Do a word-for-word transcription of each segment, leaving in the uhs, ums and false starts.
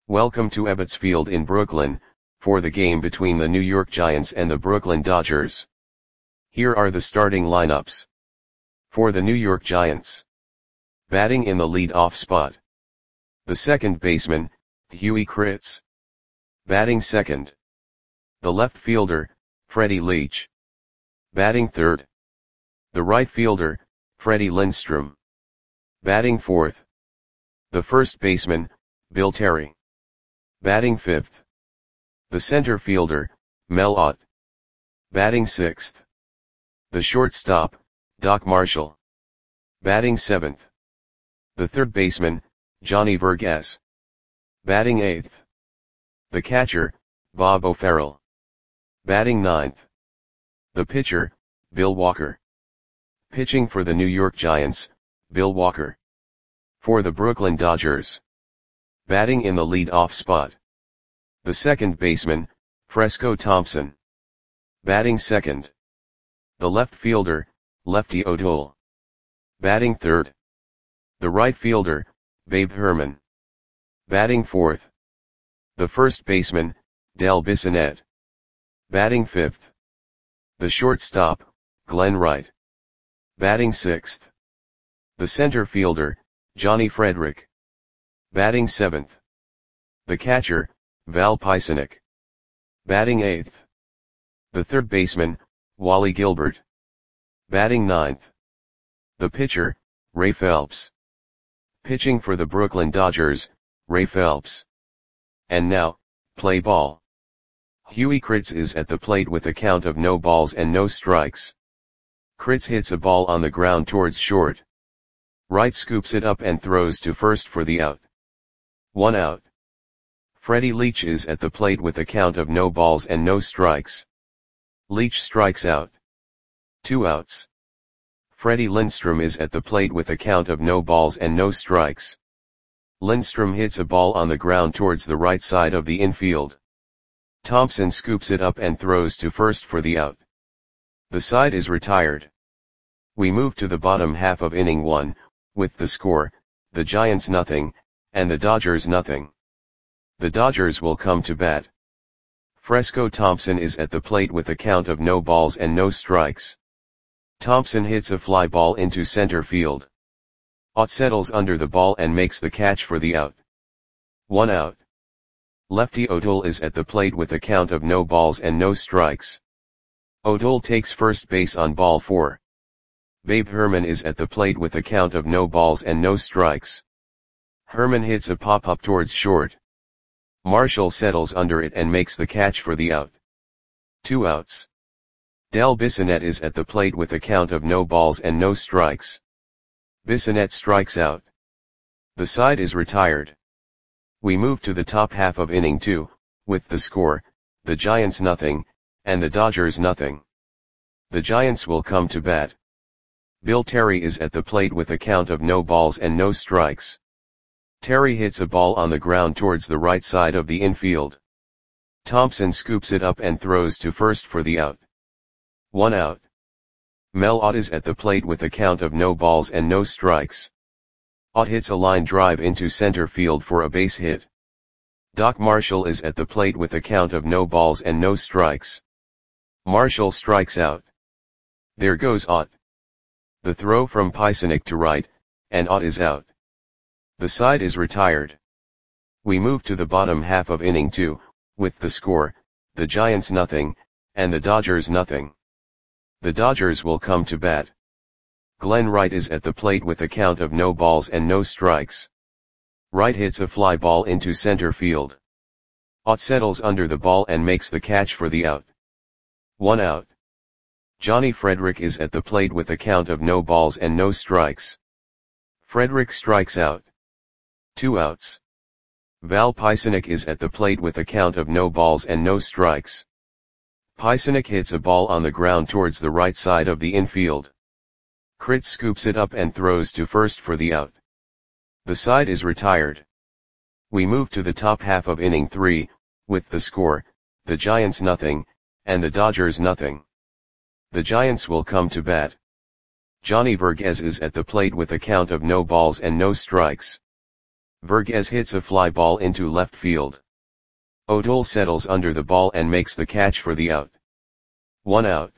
Welcome to Ebbets Field in Brooklyn, for the game between the New York Giants and the Brooklyn Dodgers. Here are the starting lineups. For the New York Giants. Batting in the lead-off spot. The second baseman, Huey Kritz. Batting second. The left fielder, Freddie Leach. Batting third. The right fielder, Freddie Lindstrom. Batting fourth. The first baseman, Bill Terry. Batting fifth. The center fielder, Mel Ott. Batting sixth. The shortstop, Doc Marshall. Batting seventh. The third baseman, Johnny Vergas. Batting eighth. The catcher, Bob O'Farrell. Batting ninth. The pitcher, Bill Walker. Pitching for the New York Giants, Bill Walker. For the Brooklyn Dodgers. Batting in the lead-off spot. The second baseman, Fresco Thompson. Batting second. The left fielder, Lefty O'Toole. Batting third. The right fielder, Babe Herman. Batting fourth. The first baseman, Del Bissonette. Batting fifth. The shortstop, Glenn Wright. Batting sixth. The center fielder, Johnny Frederick. Batting seventh. The catcher, Val Pisanic. Batting eighth. The third baseman, Wally Gilbert. Batting ninth. The pitcher, Ray Phelps. Pitching for the Brooklyn Dodgers, Ray Phelps. And now, play ball. Huey Kritz is at the plate with a count of no balls and no strikes. Kritz hits a ball on the ground towards short. Wright scoops it up and throws to first for the out. One out. Freddie Leach is at the plate with a count of no balls and no strikes. Leach strikes out. Two outs. Freddie Lindstrom is at the plate with a count of no balls and no strikes. Lindstrom hits a ball on the ground towards the right side of the infield. Thompson scoops it up and throws to first for the out. The side is retired. We move to the bottom half of inning one, with the score, the Giants nothing, and the Dodgers nothing. The Dodgers will come to bat. Fresco Thompson is at the plate with a count of no balls and no strikes. Thompson hits a fly ball into center field. Ott settles under the ball and makes the catch for the out. One out. Lefty O'Toole is at the plate with a count of no balls and no strikes. O'Toole takes first base on ball four. Babe Herman is at the plate with a count of no balls and no strikes. Herman hits a pop-up towards short. Marshall settles under it and makes the catch for the out. Two outs. Del Bissonette is at the plate with a count of no balls and no strikes. Bissonette strikes out. The side is retired. We move to the top half of inning two, with the score, the Giants nothing, and the Dodgers nothing. The Giants will come to bat. Bill Terry is at the plate with a count of no balls and no strikes. Terry hits a ball on the ground towards the right side of the infield. Thompson scoops it up and throws to first for the out. One out. Mel Ott is at the plate with a count of no balls and no strikes. Ott hits a line drive into center field for a base hit. Doc Marshall is at the plate with a count of no balls and no strikes. Marshall strikes out. There goes Ott. The throw from Pisanic to right, and Ott is out. The side is retired. We move to the bottom half of inning two, with the score, the Giants nothing, and the Dodgers nothing. The Dodgers will come to bat. Glenn Wright is at the plate with a count of no balls and no strikes. Wright hits a fly ball into center field. Ott settles under the ball and makes the catch for the out. One out. Johnny Frederick is at the plate with a count of no balls and no strikes. Frederick strikes out. Two outs. Val Pisanic is at the plate with a count of no balls and no strikes. Pisanic hits a ball on the ground towards the right side of the infield. Kritz scoops it up and throws to first for the out. The side is retired. We move to the top half of inning three, with the score, the Giants nothing, and the Dodgers nothing. The Giants will come to bat. Johnny Vergas is at the plate with a count of no balls and no strikes. Vergez hits a fly ball into left field. O'Toole settles under the ball and makes the catch for the out. One out.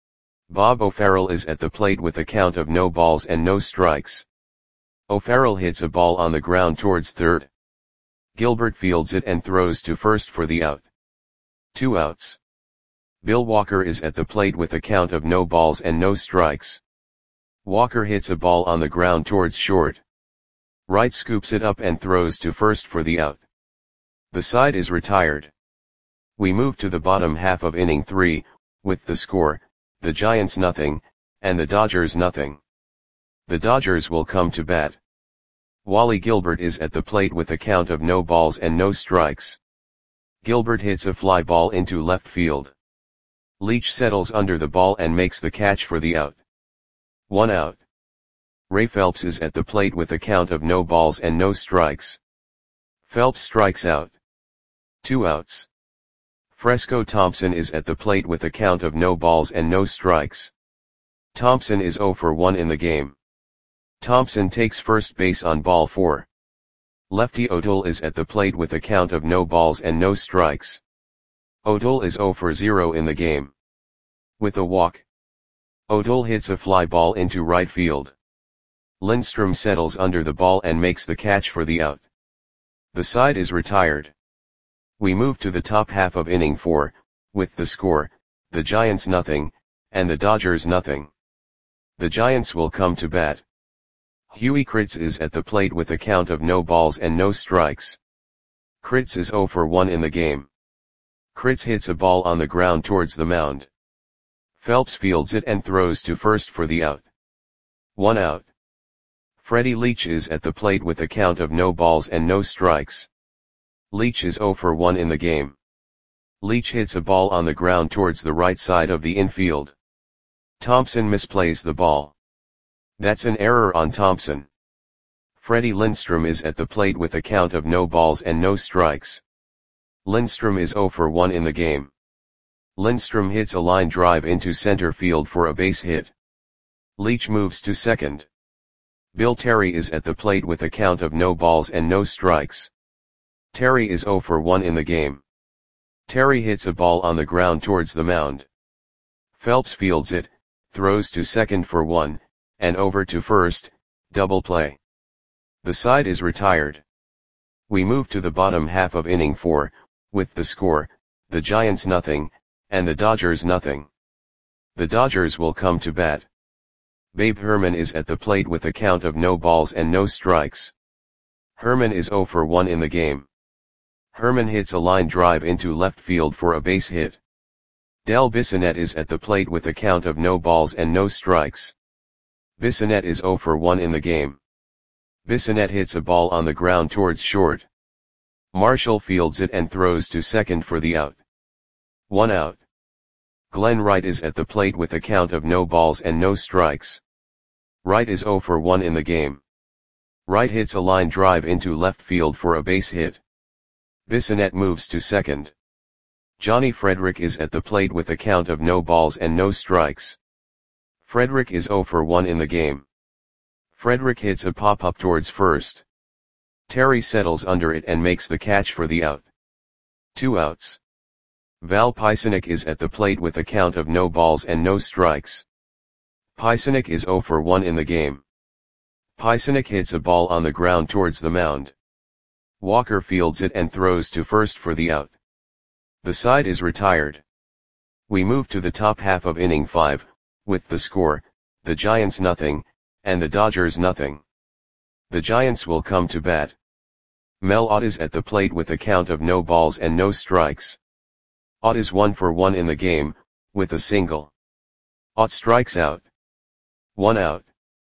Bob O'Farrell is at the plate with a count of no balls and no strikes. O'Farrell hits a ball on the ground towards third. Gilbert fields it and throws to first for the out. Two outs. Bill Walker is at the plate with a count of no balls and no strikes. Walker hits a ball on the ground towards short. Wright scoops it up and throws to first for the out. The side is retired. We move to the bottom half of inning three, with the score, the Giants nothing, and the Dodgers nothing. The Dodgers will come to bat. Wally Gilbert is at the plate with a count of no balls and no strikes. Gilbert hits a fly ball into left field. Leach settles under the ball and makes the catch for the out. One out. Ray Phelps is at the plate with a count of no balls and no strikes. Phelps strikes out. Two outs. Fresco Thompson is at the plate with a count of no balls and no strikes. Thompson is oh for one in the game. Thompson takes first base on ball four. Lefty O'Toole is at the plate with a count of no balls and no strikes. O'Toole is oh for zero in the game. With a walk, O'Toole hits a fly ball into right field. Lindstrom settles under the ball and makes the catch for the out. The side is retired. We move to the top half of inning four, with the score, the Giants nothing, and the Dodgers nothing. The Giants will come to bat. Huey Kritz is at the plate with a count of no balls and no strikes. Kritz is oh for one in the game. Kritz hits a ball on the ground towards the mound. Phelps fields it and throws to first for the out. One out. Freddie Leach is at the plate with a count of no balls and no strikes. Leach is oh for one in the game. Leach hits a ball on the ground towards the right side of the infield. Thompson misplays the ball. That's an error on Thompson. Freddie Lindstrom is at the plate with a count of no balls and no strikes. Lindstrom is oh for one in the game. Lindstrom hits a line drive into center field for a base hit. Leach moves to second. Bill Terry is at the plate with a count of no balls and no strikes. Terry is oh for one in the game. Terry hits a ball on the ground towards the mound. Phelps fields it, throws to second for one, and over to first, double play. The side is retired. We move to the bottom half of inning four, with the score, the Giants nothing, and the Dodgers nothing. The Dodgers will come to bat. Babe Herman is at the plate with a count of no balls and no strikes. Herman is oh for one in the game. Herman hits a line drive into left field for a base hit. Del Bissonette is at the plate with a count of no balls and no strikes. Bissonette is oh for one in the game. Bissonette hits a ball on the ground towards short. Marshall fields it and throws to second for the out. One out. Glenn Wright is at the plate with a count of no balls and no strikes. Wright is oh for one in the game. Wright hits a line drive into left field for a base hit. Bissonette moves to second. Johnny Frederick is at the plate with a count of no balls and no strikes. Frederick is oh for one in the game. Frederick hits a pop-up towards first. Terry settles under it and makes the catch for the out. Two outs. Val Pisanic is at the plate with a count of no balls and no strikes. Pisanic is oh for one in the game. Pisanic hits a ball on the ground towards the mound. Walker fields it and throws to first for the out. The side is retired. We move to the top half of inning five, with the score, the Giants nothing, and the Dodgers nothing. The Giants will come to bat. Mel Ott is at the plate with a count of no balls and no strikes. Ott is one for one in the game, with a single. Ott strikes out. One out.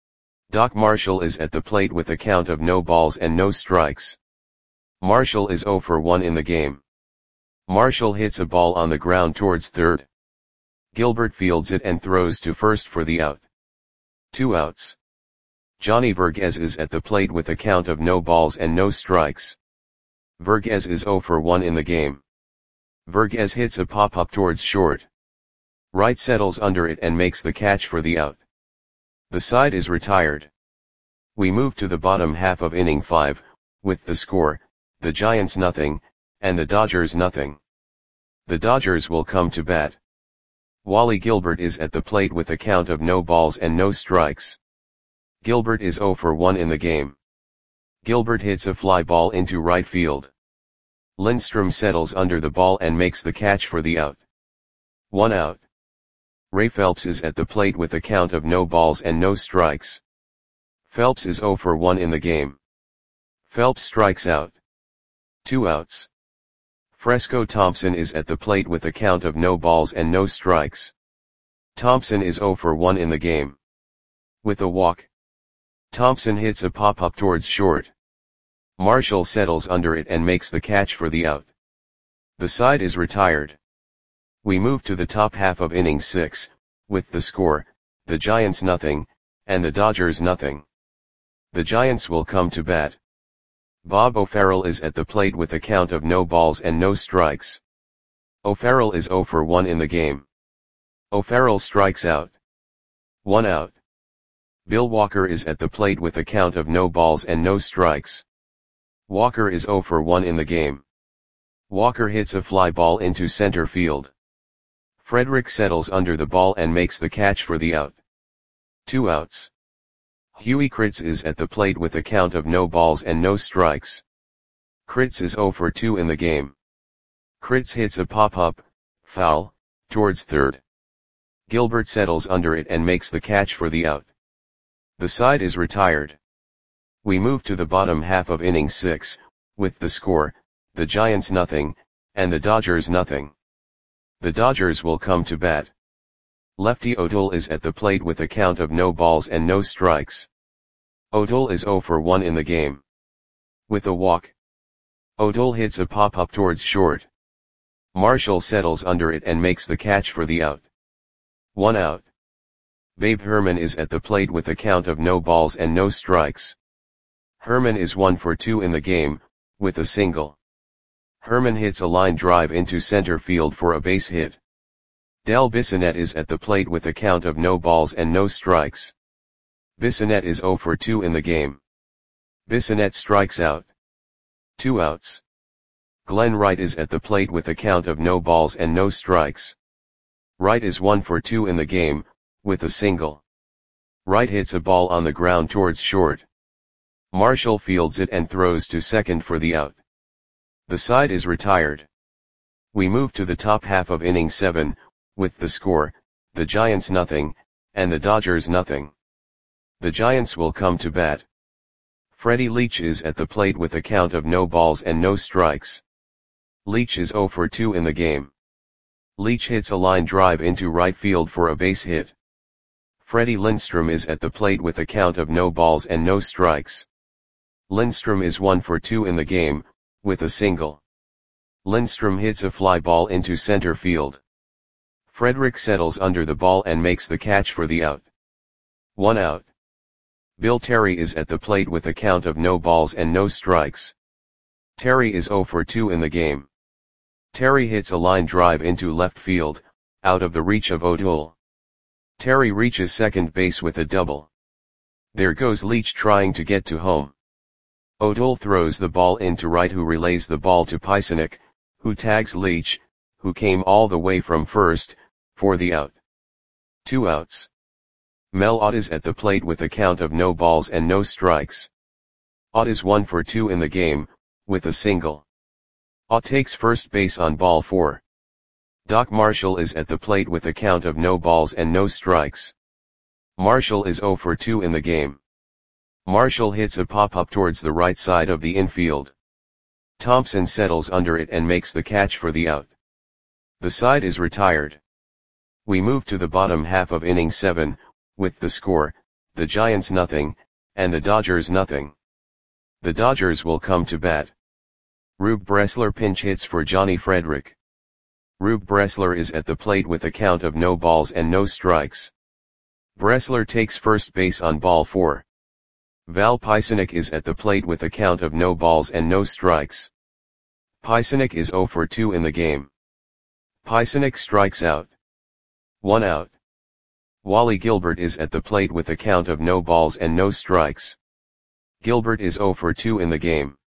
Doc Marshall is at the plate with a count of no balls and no strikes. Marshall is oh for one in the game. Marshall hits a ball on the ground towards third. Gilbert fields it and throws to first for the out. Two outs. Johnny Vergez is at the plate with a count of no balls and no strikes. Vergez is oh for one in the game. Vergez hits a pop-up towards short. Wright settles under it and makes the catch for the out. The side is retired. We move to the bottom half of inning five, with the score, the Giants nothing, and the Dodgers nothing. The Dodgers will come to bat. Wally Gilbert is at the plate with a count of no balls and no strikes. Gilbert is zero for one in the game. Gilbert hits a fly ball into right field. Lindstrom settles under the ball and makes the catch for the out. One out. Ray Phelps is at the plate with a count of no balls and no strikes. Phelps is zero for one in the game. Phelps strikes out. Two outs. Fresco Thompson is at the plate with a count of no balls and no strikes. Thompson is zero for one in the game. With a walk. Thompson hits a pop-up towards short. Marshall settles under it and makes the catch for the out. The side is retired. We move to the top half of inning six, with the score, the Giants nothing, and the Dodgers nothing. The Giants will come to bat. Bob O'Farrell is at the plate with a count of no balls and no strikes. O'Farrell is zero for one in the game. O'Farrell strikes out. One out. Bill Walker is at the plate with a count of no balls and no strikes. Walker is zero for one in the game. Walker hits a fly ball into center field. Frederick settles under the ball and makes the catch for the out. Two outs. Huey Kritz is at the plate with a count of no balls and no strikes. Kritz is zero for two in the game. Kritz hits a pop-up, foul, towards third. Gilbert settles under it and makes the catch for the out. The side is retired. We move to the bottom half of inning six, with the score, the Giants nothing, and the Dodgers nothing. The Dodgers will come to bat. Lefty O'Toole is at the plate with a count of no balls and no strikes. O'Toole is zero for one in the game. With a walk. O'Toole hits a pop-up towards short. Marshall settles under it and makes the catch for the out. One out. Babe Herman is at the plate with a count of no balls and no strikes. Herman is one for two in the game, with a single. Herman hits a line drive into center field for a base hit. Del Bissonette is at the plate with a count of no balls and no strikes. Bissonette is zero for two in the game. Bissonette strikes out. Two outs. Glenn Wright is at the plate with a count of no balls and no strikes. Wright is one for two in the game, with a single. Wright hits a ball on the ground towards short. Marshall fields it and throws to second for the out. The side is retired. We move to the top half of inning seven, with the score, the Giants nothing, and the Dodgers nothing. The Giants will come to bat. Freddie Leach is at the plate with a count of no balls and no strikes. Leach is zero for two in the game. Leach hits a line drive into right field for a base hit. Freddie Lindstrom is at the plate with a count of no balls and no strikes. Lindstrom is one for two in the game, with a single. Lindstrom hits a fly ball into center field. Frederick settles under the ball and makes the catch for the out. One out. Bill Terry is at the plate with a count of no balls and no strikes. Terry is zero for two in the game. Terry hits a line drive into left field, out of the reach of O'Toole. Terry reaches second base with a double. There goes Leach trying to get to home. O'Toole throws the ball into right, who relays the ball to Piesonik, who tags Leach, who came all the way from first, for the out. Two outs. Mel Ott is at the plate with a count of no balls and no strikes. Ott is one for two in the game, with a single. Ott takes first base on ball four. Doc Marshall is at the plate with a count of no balls and no strikes. Marshall is zero for two in the game. Marshall hits a pop-up towards the right side of the infield. Thompson settles under it and makes the catch for the out. The side is retired. We move to the bottom half of inning seven, with the score, the Giants nothing, and the Dodgers nothing. The Dodgers will come to bat. Rube Bressler pinch hits for Johnny Frederick. Rube Bressler is at the plate with a count of no balls and no strikes. Bressler takes first base on ball four. Val Piesonik is at the plate with a count of no balls and no strikes. Piesonik is zero for two in the game. Piesonik strikes out. One out. Wally Gilbert is at the plate with a count of no balls and no strikes. Gilbert is zero for two in the game.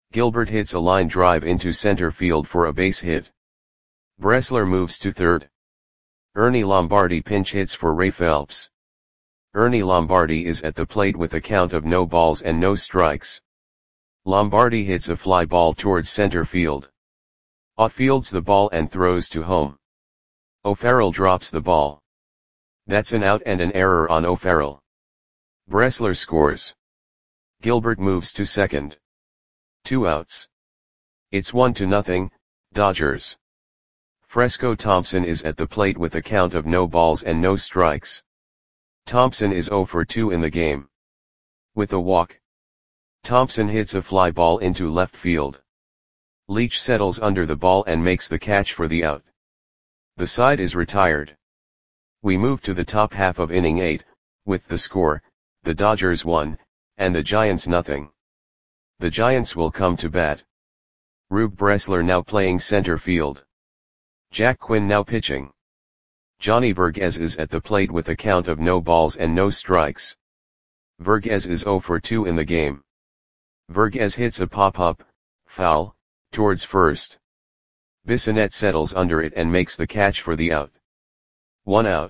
Gilbert hits a line drive into center field for a base hit. Bressler moves to third. Ernie Lombardi pinch hits for Ray Phelps. Ernie Lombardi is at the plate with a count of no balls and no strikes. Lombardi hits a fly ball towards center field. Ott fields the ball and throws to home. O'Farrell drops the ball. That's an out and an error on O'Farrell. Bressler scores. Gilbert moves to second. Two outs. It's one to nothing, Dodgers. Fresco Thompson is at the plate with a count of no balls and no strikes. Thompson is oh for two in the game. With a walk. Thompson hits a fly ball into left field. Leach settles under the ball and makes the catch for the out. The side is retired. We move to the top half of inning eight, with the score, the Dodgers one, and the Giants nothing. The Giants will come to bat. Rube Bressler now playing center field. Jack Quinn now pitching. Johnny Verghese is at the plate with a count of no balls and no strikes. Verghese is oh for two in the game. Verghese hits a pop-up, foul, towards first. Bissonette settles under it and makes the catch for the out. One out.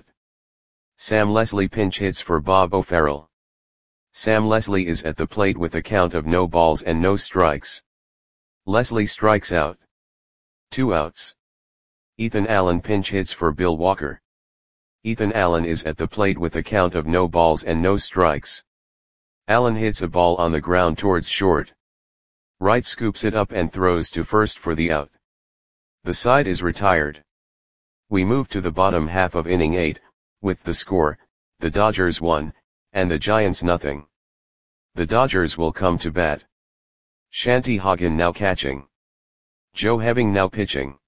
Sam Leslie pinch hits for Bob O'Farrell. Sam Leslie is at the plate with a count of no balls and no strikes. Leslie strikes out. Two outs. Ethan Allen pinch hits for Bill Walker. Ethan Allen is at the plate with a count of no balls and no strikes. Allen hits a ball on the ground towards short. Wright scoops it up and throws to first for the out. The side is retired. We move to the bottom half of inning eight, with the score, the Dodgers one, and the Giants nothing. The Dodgers will come to bat. Shanty Hagen now catching. Joe Heving now pitching.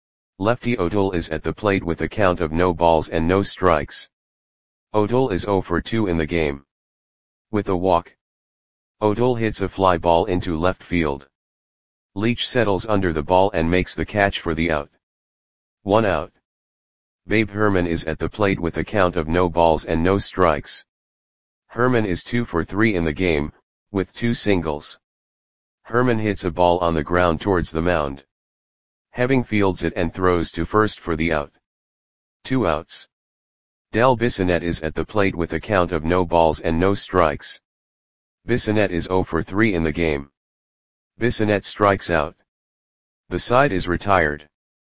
Lefty O'Toole is at the plate with a count of no balls and no strikes. O'Toole is oh for two in the game. With a walk. O'Toole hits a fly ball into left field. Leach settles under the ball and makes the catch for the out. One out. Babe Herman is at the plate with a count of no balls and no strikes. Herman is two for three in the game, with two singles. Herman hits a ball on the ground towards the mound. Heving fields it and throws to first for the out. Two outs. Del Bissonette is at the plate with a count of no balls and no strikes. Bissonette is oh for three in the game. Bissonette strikes out. The side is retired.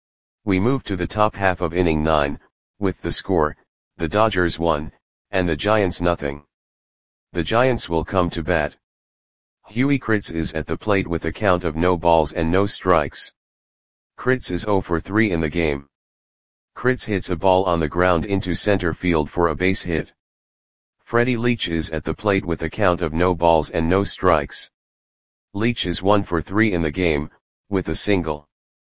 We move to the top half of inning nine, with the score, the Dodgers one, and the Giants nothing. The Giants will come to bat. Huey Kritz is at the plate with a count of no balls and no strikes. Kritz is oh for three in the game. Kritz hits a ball on the ground into center field for a base hit. Freddie Leach is at the plate with a count of no balls and no strikes. Leach is one for three in the game, with a single.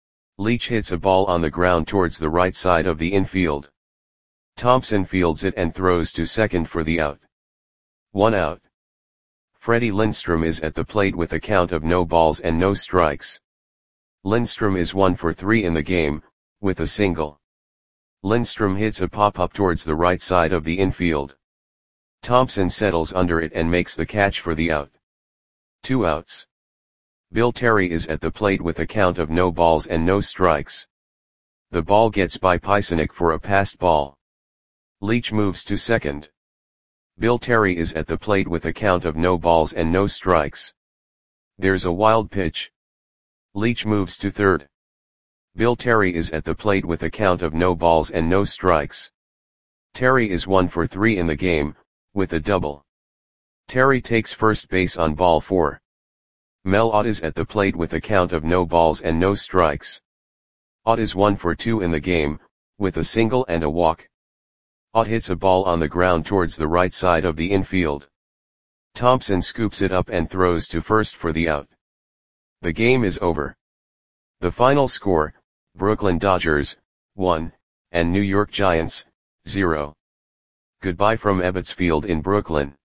Leach hits a ball on the ground towards the right side of the infield. Thompson fields it and throws to second for the out. One out. Freddie Lindstrom is at the plate with a count of no balls and no strikes. Lindstrom is one for three in the game, with a single. Lindstrom hits a pop-up towards the right side of the infield. Thompson settles under it and makes the catch for the out. Two outs. Bill Terry is at the plate with a count of no balls and no strikes. The ball gets by Pysenik for a passed ball. Leach moves to second. Bill Terry is at the plate with a count of no balls and no strikes. There's a wild pitch. Leach moves to third. Bill Terry is at the plate with a count of no balls and no strikes. Terry is one for three in the game, with a double. Terry takes first base on ball four. Mel Ott is at the plate with a count of no balls and no strikes. Ott is one for two in the game, with a single and a walk. Ott hits a ball on the ground towards the right side of the infield. Thompson scoops it up and throws to first for the out. The game is over. The final score, Brooklyn Dodgers, one, and New York Giants, zero. Goodbye from Ebbets Field in Brooklyn.